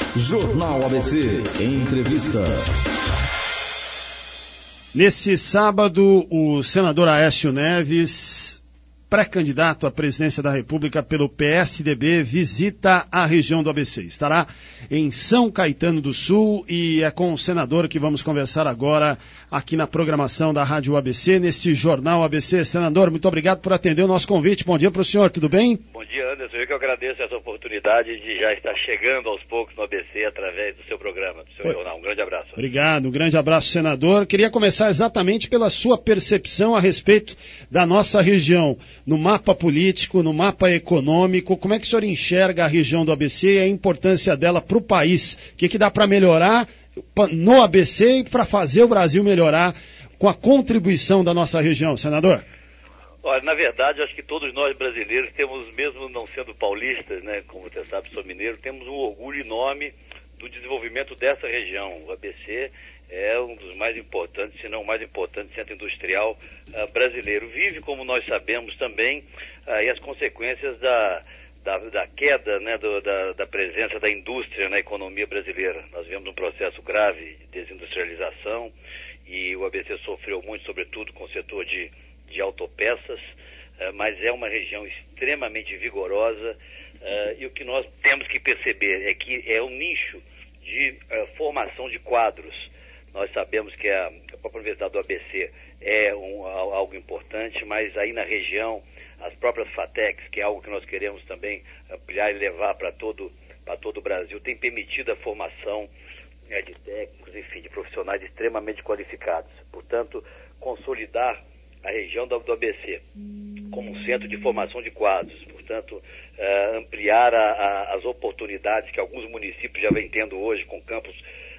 Jornal ABC Entrevista. Nesse sábado, o senador Aécio Neves, pré-candidato à presidência da República pelo PSDB, visita a região do ABC. Estará em São Caetano do Sul e é com o senador que vamos conversar agora aqui na programação da Rádio ABC, neste Jornal ABC. Senador, muito obrigado por atender o nosso convite. Bom dia para o senhor, tudo bem? Bom dia, Anderson. Eu que agradeço essa oportunidade de já estar chegando aos poucos no ABC através do seu programa, do seu jornal. Um grande abraço. Obrigado, um grande abraço, senador. Queria começar exatamente pela sua percepção a respeito da nossa região. No mapa político, no mapa econômico, como é que o senhor enxerga a região do ABC e a importância dela para o país? O que dá para melhorar no ABC e para fazer o Brasil melhorar com a contribuição da nossa região, senador? Olha, na verdade, acho que todos nós brasileiros temos, mesmo não sendo paulistas, né, como você sabe, sou mineiro, temos um orgulho enorme do desenvolvimento dessa região. O ABC é um dos mais importantes, se não o mais importante centro industrial brasileiro. Vive, como nós sabemos também, e as consequências da queda, né, da presença da indústria na economia brasileira. Nós vivemos um processo grave de desindustrialização e o ABC sofreu muito, sobretudo com o setor de autopeças, mas é uma região extremamente vigorosa e o que nós temos que perceber é que é um nicho de formação de quadros. Nós sabemos que a própria Universidade do ABC é algo importante, mas aí na região, as próprias FATECs, que é algo que nós queremos também ampliar e levar para todo o Brasil, tem permitido a formação de técnicos, enfim, de profissionais extremamente qualificados. Portanto, consolidar a região do ABC como um centro de formação de quadros, portanto, ampliar as oportunidades que alguns municípios já vêm tendo hoje com campus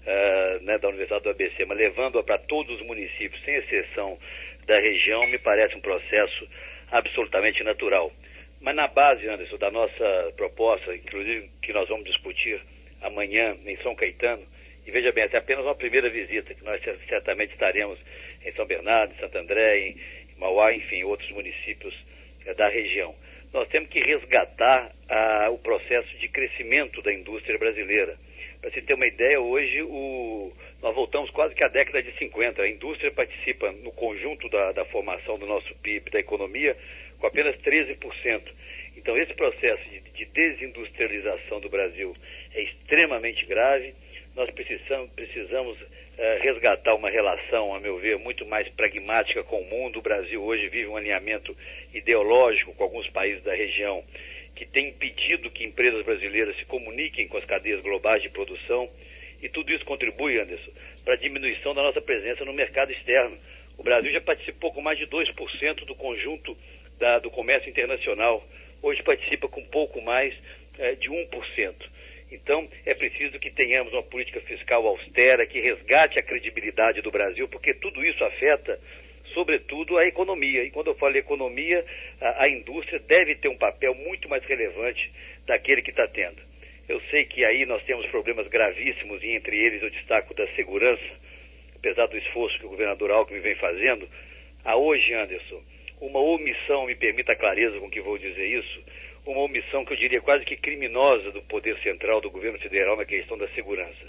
da Universidade do ABC, mas levando-a para todos os municípios, sem exceção da região, me parece um processo absolutamente natural. Mas na base, Anderson, da nossa proposta, inclusive que nós vamos discutir amanhã em São Caetano, e veja bem, essa é apenas uma primeira visita, que nós certamente estaremos em São Bernardo, em Santo André, em Mauá, enfim, outros municípios da região. Nós temos que resgatar o processo de crescimento da indústria brasileira. Para se ter uma ideia, hoje nós voltamos quase que à década de 50. A indústria participa no conjunto da formação do nosso PIB, da economia, com apenas 13%. Então, esse processo de desindustrialização do Brasil é extremamente grave. Nós precisamos resgatar uma relação, a meu ver, muito mais pragmática com o mundo. O Brasil hoje vive um alinhamento ideológico com alguns países da região que tem impedido que empresas brasileiras se comuniquem com as cadeias globais de produção, e tudo isso contribui, Anderson, para a diminuição da nossa presença no mercado externo. O Brasil já participou com mais de 2% do conjunto do comércio internacional, hoje participa com pouco mais de 1%. Então, é preciso que tenhamos uma política fiscal austera, que resgate a credibilidade do Brasil, porque tudo isso afeta, sobretudo, a economia. E quando eu falo economia, a indústria deve ter um papel muito mais relevante daquele que está tendo. Eu sei que aí nós temos problemas gravíssimos, e entre eles eu destaco da segurança, apesar do esforço que o governador Alckmin vem fazendo. Há hoje, Anderson, uma omissão, me permita a clareza com que vou dizer isso, uma omissão que eu diria quase que criminosa do poder central do governo federal na questão da segurança.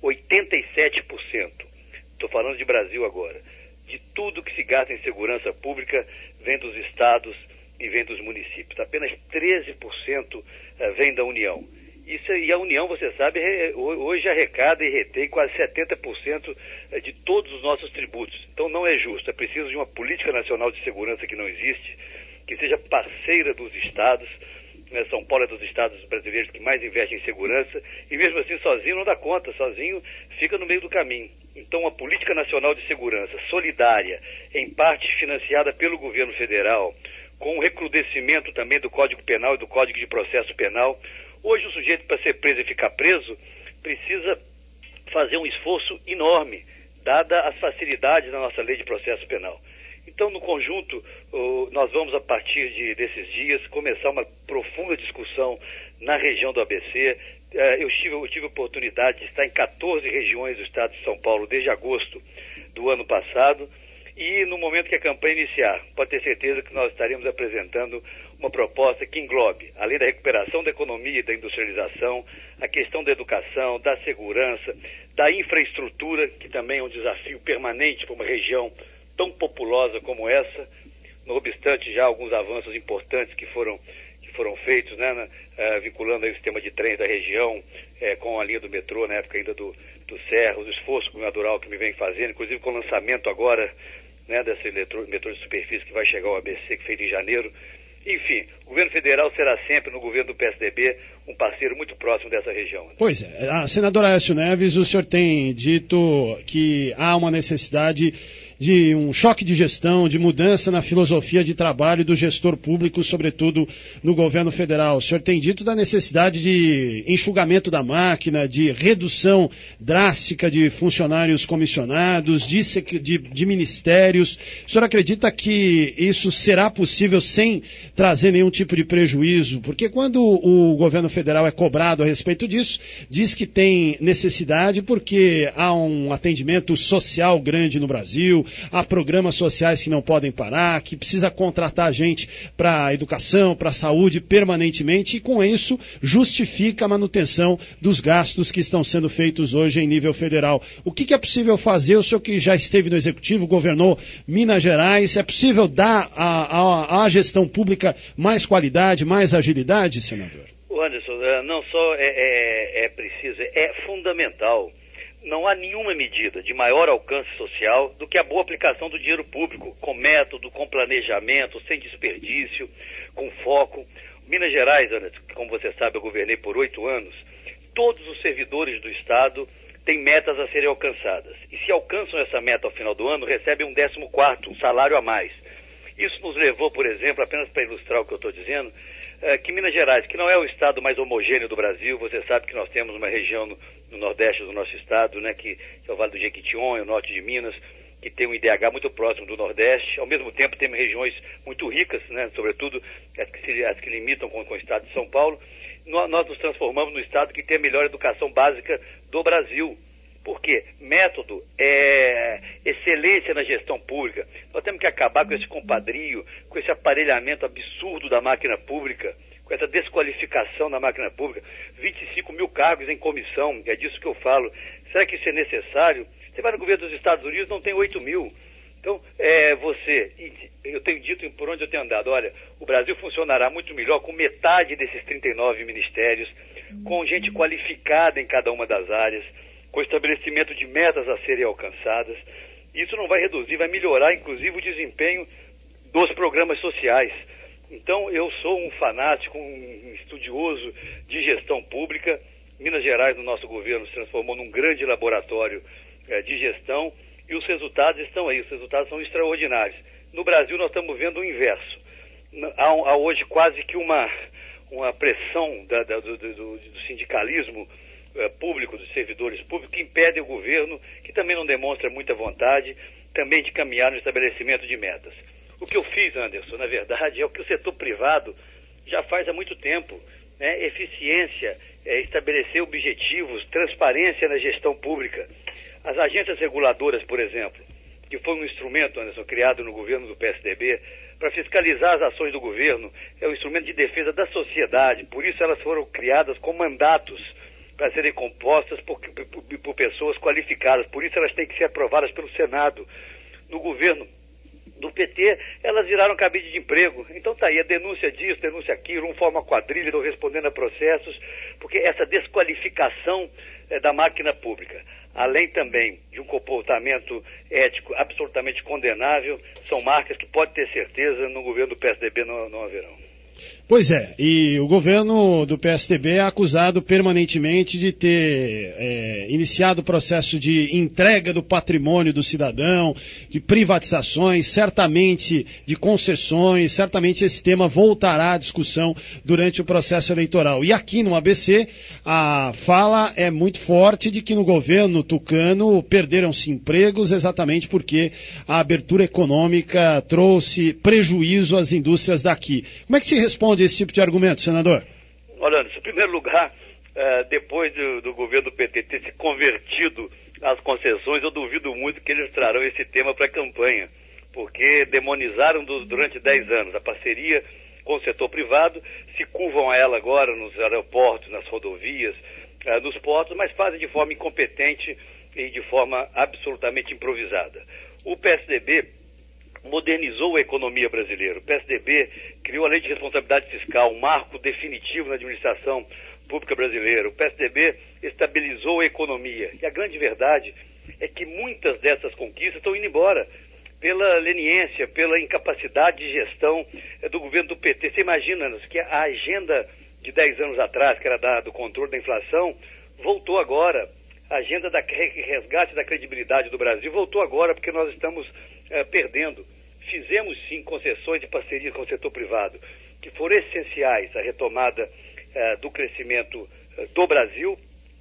87%, estou falando de Brasil agora, de tudo que se gasta em segurança pública vem dos estados e vem dos municípios. Apenas 13% vem da União. E a União, você sabe, hoje arrecada e retém quase 70% de todos os nossos tributos. Então não é justo. É preciso de uma política nacional de segurança que não existe, que seja parceira dos estados. São Paulo é dos estados brasileiros que mais investem em segurança, e mesmo assim sozinho não dá conta, sozinho fica no meio do caminho. Então uma política nacional de segurança solidária, em parte financiada pelo governo federal, com o recrudescimento também do Código Penal e do Código de Processo Penal. Hoje o sujeito, para ser preso e ficar preso, precisa fazer um esforço enorme, dada as facilidades da nossa lei de processo penal. Então, no conjunto, nós vamos, a partir desses dias, começar uma profunda discussão na região do ABC. Eu tive a oportunidade de estar em 14 regiões do estado de São Paulo desde agosto do ano passado, e no momento que a campanha iniciar, pode ter certeza que nós estaremos apresentando uma proposta que englobe, além da recuperação da economia e da industrialização, a questão da educação, da segurança, da infraestrutura, que também é um desafio permanente para uma região tão populosa como essa, não obstante já alguns avanços importantes que foram feitos, né, vinculando aí o sistema de trens da região com a linha do metrô, na época ainda do Serra, o esforço que o Natural que me vem fazendo, inclusive com o lançamento agora, né, desse metrô de superfície que vai chegar ao ABC, que feito em janeiro. Enfim, o governo federal será sempre, no governo do PSDB, um parceiro muito próximo dessa região. Pois é, a senadora Aécio Neves, o senhor tem dito que há uma necessidade de um choque de gestão, de mudança na filosofia de trabalho do gestor público, sobretudo no governo federal. O senhor tem dito da necessidade de enxugamento da máquina, de redução drástica de funcionários comissionados, de ministérios. O senhor acredita que isso será possível sem trazer nenhum tipo de prejuízo? Porque quando o governo federal é cobrado a respeito disso, diz que tem necessidade porque há um atendimento social grande no Brasil, há programas sociais que não podem parar, que precisa contratar gente para a educação, para a saúde permanentemente, e com isso justifica a manutenção dos gastos que estão sendo feitos hoje em nível federal. O que é possível fazer? O senhor que já esteve no Executivo, governou Minas Gerais, é possível dar à gestão pública mais qualidade, mais agilidade, senador? Anderson, não só é preciso, é fundamental. Não há nenhuma medida de maior alcance social do que a boa aplicação do dinheiro público, com método, com planejamento, sem desperdício, com foco. Minas Gerais, Anderson, como você sabe, eu governei por 8 anos, todos os servidores do Estado têm metas a serem alcançadas. E se alcançam essa meta ao final do ano, recebem um 14º, um salário a mais. Isso nos levou, por exemplo, apenas para ilustrar o que eu estou dizendo, que Minas Gerais, que não é o estado mais homogêneo do Brasil, você sabe que nós temos uma região no nordeste do nosso estado, né, que é o Vale do Jequitinhonha, o norte de Minas, que tem um IDH muito próximo do Nordeste. Ao mesmo tempo temos regiões muito ricas, né, sobretudo as que limitam com o estado de São Paulo. Nós nos transformamos no estado que tem a melhor educação básica do Brasil. Por quê? Método é excelência na gestão pública. Nós temos que acabar com esse compadrio, com esse aparelhamento absurdo da máquina pública, com essa desqualificação da máquina pública. 25 mil cargos em comissão, é disso que eu falo. Será que isso é necessário? Você vai no governo dos Estados Unidos, não tem 8 mil. Então, eu tenho dito por onde eu tenho andado, olha, o Brasil funcionará muito melhor com metade desses 39 ministérios, com gente qualificada em cada uma das áreas, com estabelecimento de metas a serem alcançadas. Isso não vai reduzir, vai melhorar, inclusive, o desempenho dos programas sociais. Então, eu sou um fanático, um estudioso de gestão pública. Minas Gerais, no nosso governo, se transformou num grande laboratório de gestão, e os resultados estão aí, os resultados são extraordinários. No Brasil, nós estamos vendo o inverso. Há hoje quase que uma pressão do sindicalismo público, dos servidores públicos, que impede o governo, que também não demonstra muita vontade, também de caminhar no estabelecimento de metas. O que eu fiz, Anderson, na verdade, é o que o setor privado já faz há muito tempo, né? Eficiência, estabelecer objetivos, transparência na gestão pública. As agências reguladoras, por exemplo, que foi um instrumento, Anderson, criado no governo do PSDB, para fiscalizar as ações do governo, é um instrumento de defesa da sociedade, por isso elas foram criadas com mandatos para serem compostas por pessoas qualificadas, por isso elas têm que ser aprovadas pelo Senado. No governo do PT, elas viraram cabide de emprego. Então tá aí, a denúncia disso, denúncia aquilo, um forma quadrilha, não respondendo a processos, porque essa desqualificação da máquina pública, além também de um comportamento ético absolutamente condenável, são marcas que pode ter certeza no governo do PSDB não haverão. Pois é, e o governo do PSDB é acusado permanentemente de ter iniciado o processo de entrega do patrimônio do cidadão, de privatizações, certamente de concessões, certamente esse tema voltará à discussão durante o processo eleitoral. E aqui no ABC, a fala é muito forte de que no governo tucano perderam-se empregos exatamente porque a abertura econômica trouxe prejuízo às indústrias daqui. Como é que se responde a esse tipo de argumento, senador? Olha, em primeiro lugar, depois do governo do PT ter se convertido às concessões, eu duvido muito que eles trarão esse tema para a campanha, porque demonizaram durante 10 anos a parceria com o setor privado, se curvam a ela agora nos aeroportos, nas rodovias, nos portos, mas fazem de forma incompetente e de forma absolutamente improvisada. O PSDB modernizou a economia brasileira. O PSDB criou a Lei de Responsabilidade Fiscal, um marco definitivo na administração pública brasileira. O PSDB estabilizou a economia. E a grande verdade é que muitas dessas conquistas estão indo embora pela leniência, pela incapacidade de gestão do governo do PT. Você imagina que a agenda de 10 anos atrás, que era do controle da inflação, voltou agora. A agenda da resgate da credibilidade do Brasil voltou agora, porque nós estamos perdendo. Fizemos sim concessões de parceria com o setor privado, que foram essenciais à retomada do crescimento do Brasil,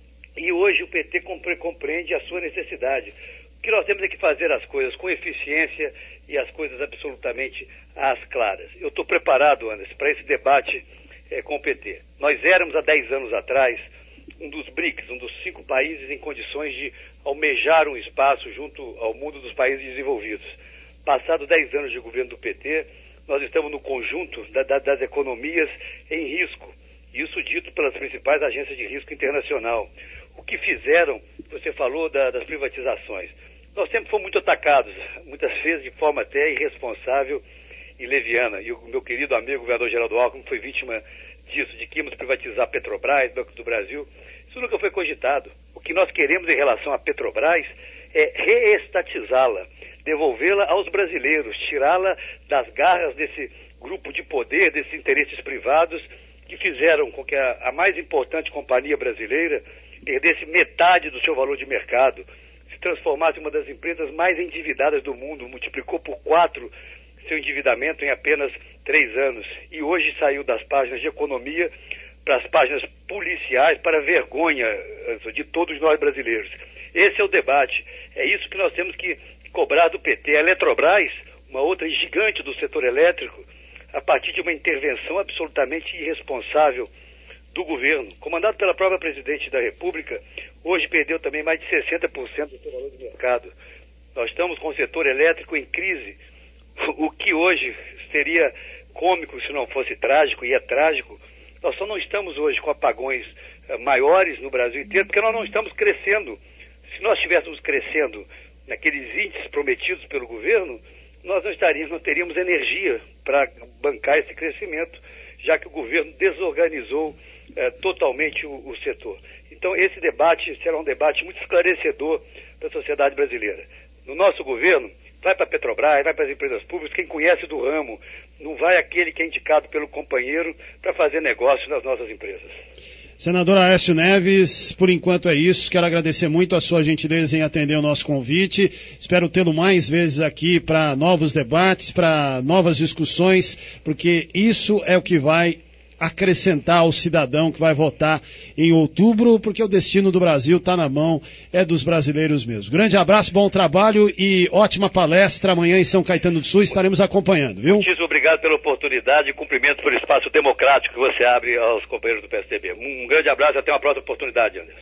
e hoje o PT compreende a sua necessidade. O que nós temos é que fazer as coisas com eficiência e as coisas absolutamente às claras. Eu estou preparado, Anderson, para esse debate com o PT. Nós éramos há 10 anos atrás um dos BRICS, um dos 5 países em condições de almejar um espaço junto ao mundo dos países desenvolvidos. Passados 10 anos de governo do PT, nós estamos no conjunto das economias em risco. Isso dito pelas principais agências de risco internacional. O que fizeram, você falou das privatizações. Nós sempre fomos muito atacados, muitas vezes de forma até irresponsável e leviana. E o meu querido amigo, o governador Geraldo Alckmin, foi vítima disso, de que íamos privatizar a Petrobras, Banco do Brasil. Isso nunca foi cogitado. O que nós queremos em relação à Petrobras é reestatizá-la, devolvê-la aos brasileiros, tirá-la das garras desse grupo de poder, desses interesses privados que fizeram com que a mais importante companhia brasileira perdesse metade do seu valor de mercado, se transformasse em uma das empresas mais endividadas do mundo, multiplicou por 4 seu endividamento em apenas 3 anos. E hoje saiu das páginas de economia para as páginas policiais, para a vergonha de todos nós brasileiros. Esse é o debate. É isso que nós temos que cobrar do PT. A Eletrobras, uma outra gigante do setor elétrico, a partir de uma intervenção absolutamente irresponsável do governo, comandado pela própria presidente da República, hoje perdeu também mais de 60% do seu valor de mercado. Nós estamos com o setor elétrico em crise, o que hoje seria cômico se não fosse trágico, e é trágico. Nós só não estamos hoje com apagões maiores no Brasil inteiro, porque nós não estamos crescendo. Se nós estivéssemos crescendo naqueles índices prometidos pelo governo, nós não teríamos energia para bancar esse crescimento, já que o governo desorganizou totalmente o setor. Então, esse debate será um debate muito esclarecedor para a sociedade brasileira. No nosso governo, vai para a Petrobras, vai para as empresas públicas, quem conhece do ramo, não vai aquele que é indicado pelo companheiro para fazer negócio nas nossas empresas. Senador Aécio Neves, por enquanto é isso. Quero agradecer muito a sua gentileza em atender o nosso convite. Espero tê-lo mais vezes aqui para novos debates, para novas discussões, porque isso é o que vai acrescentar ao cidadão que vai votar em outubro, porque o destino do Brasil está na mão, é dos brasileiros mesmo. Grande abraço, bom trabalho e ótima palestra amanhã em São Caetano do Sul, estaremos acompanhando, viu? Muitíssimo obrigado pela oportunidade e cumprimento pelo espaço democrático que você abre aos companheiros do PSDB. Um grande abraço e até uma próxima oportunidade, Anderson.